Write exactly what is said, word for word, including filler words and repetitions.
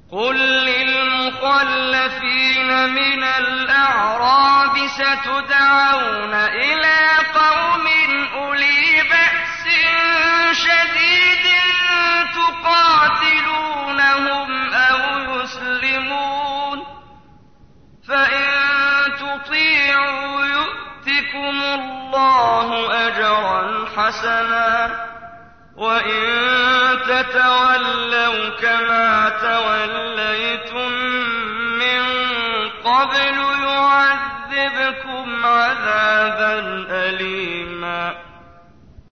قل للمخلفين من الأعراب ستدعون إلى قوم أولي بأس شديد تقاتلونهم أو يسلمون فإن تطيعوا يؤتكم الله أجرا حسنا وإن تتولوا كما تولوا